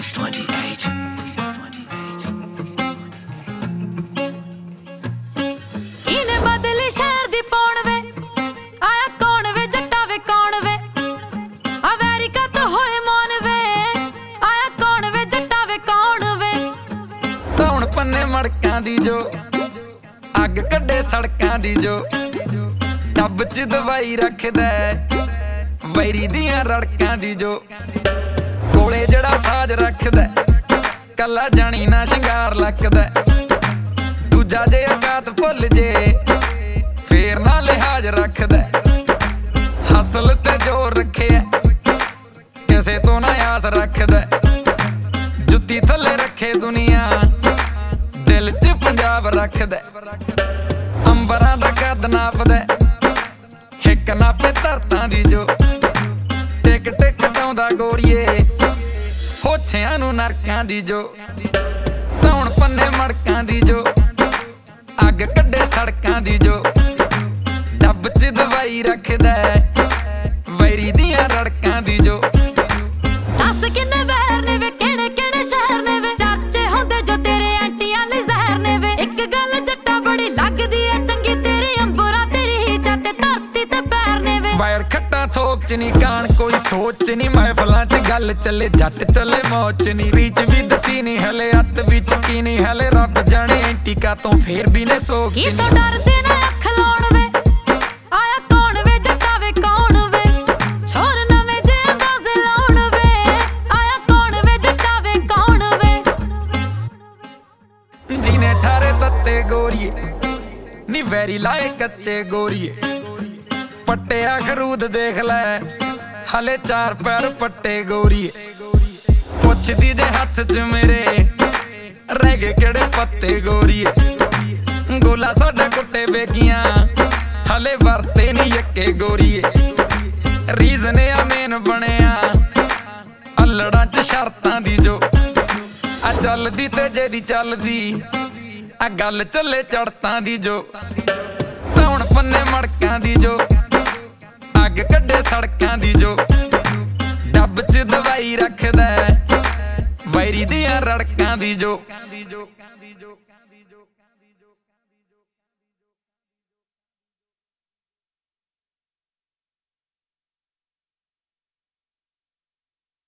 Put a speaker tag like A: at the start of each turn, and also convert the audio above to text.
A: is 28.
B: इने बदली शहर दी पौन वे आया कौन वे जट्टा वे कौन वे अमेरिका तो होए मौन वे आया कौन वे जट्टा वे कौन वे
C: कौन पन्ने मड़कां दी जो अग कड्डे सड़कां दी जो टब च दवाई रखदा वैरी दियां रड़कां दी जो कोले जड़ा साज रखदा कला जानी ना शंगार लकदा दूजा जे औकात भुल जे फेर ना लिहाज रखदा हसल ते जोर रखे किसे तो ना आस रखदा जुत्ती थले रखे दुनिया दिल च पंजाब रखदा अंबरां दा कद नापदा हिक नापे धरतां दी जो टिक टिक टाउंदा गोरीए होछियां नूं नरकां दी जो धौण पन्ने मड़कां दी जो अग कड्डे सड़कां दी जो डब च दवाई रखदा वैरी दियां रड़कां दी जो
B: दस किन्ने वैर ने वे केड़े केड़े शहर ने वे चाचे होंदे जो तेरे आंटियां ले जहर ने वे एक गल जट्टा बड़ी लगदी है चंगी तेरी अंबरा तेरी ही जाते धरती ते पैर ने वे
C: वायर खट्टा थोक च नी कान कोई सोच नी महफलां च गल चले जट चले मौज च नी रीच भी दसी नी हले अत भी चकी नी हले रब जाने एंटीका तो फिर भी ने सोच
B: की तो डरदे ना अख लाउण वे आया कौन वे जट्टा वे कौन वे छोर नवे जे अंदाज़े लाउण वे आया कौन वे जट्टा वे कौन वे
C: जीने ठारे तत्ते गोरीए नी वैरी लाए कच्चे गोरीए पट्टिया खरूद देख लै हले चार पैर पट्टे गोरीए पुछदी जे हथ च मेरे रह गए केड़े पत्ते गोरीए गोला साडा कुट्टे बेगियां हले वरते नी यक्के गोरीए रीजन आ मेन बनिया अल्लड़ां च शर्तां दी जो आ चलदी ते जेदी चलदी आ गल चले चढ़तां दी जो धौण पन्ने मड़कां दी जो अग कड्डे सड़कां दी जो डब च दवाई रखदा वैरी दियां रड़कां दी जो